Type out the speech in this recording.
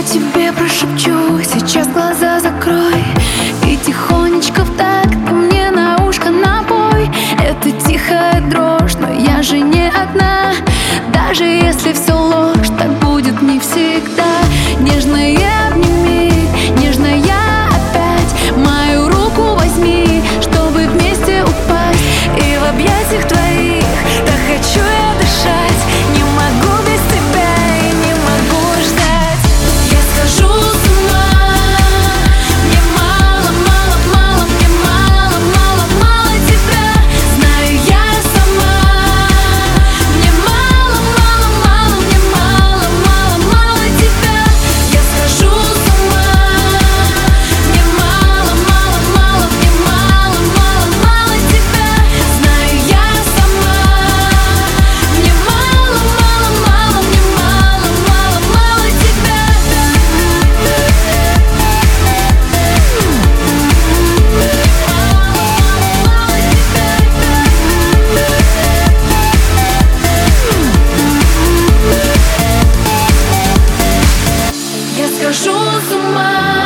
тебе прошепчу, сейчас глаза закрой и тихонечко в такт ты мне на ушко напой. Это тихая дрожь, но я же не одна. Даже если все ложь, так будет не всегда. Нежное обними, нежная опять мою руку возьми, чтобы вместе упасть. И в объятиях твоих так хочу я дышать. Не могу без тебя и не могу ждать. Я схожу с ума. Мне мало, мало, мало, мне мало, мало, мало тебя. Знаю я сама. Мне мало, мало, мало, мне мало, мало, мало тебя. Я схожу с ума. Мне мало, мало, мало, мне мало, мало, мало тебя. Знаю я сама. Мне мало, мало, мало, мне мало, мало, мало тебя. Я схожу с ума.